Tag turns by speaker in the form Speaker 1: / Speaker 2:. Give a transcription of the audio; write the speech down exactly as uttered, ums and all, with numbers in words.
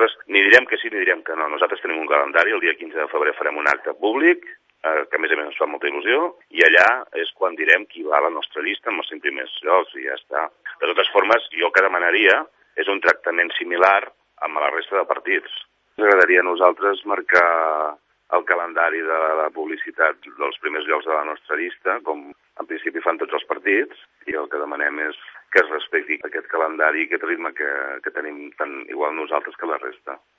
Speaker 1: nosaltres ni direm que sí ni direm que no. Nosaltres tenim un calendari, el dia quinze de febrer farem un acte públic, eh, que a més a més ens fa molta il·lusió, i allà és quan direm qui va a la nostra llista amb els cinc primers llocs i ja està. De totes formes, jo el que demanaria és un tractament similar amb la resta de partits. Ens agradaria a nosaltres marcar el calendari de la publicitat dels primers llocs de la nostra llista, com en principi fan tots els partits, i el que demanem és que es respecti aquest calendari i aquest ritme que, que tenim tant igual nosaltres que la resta.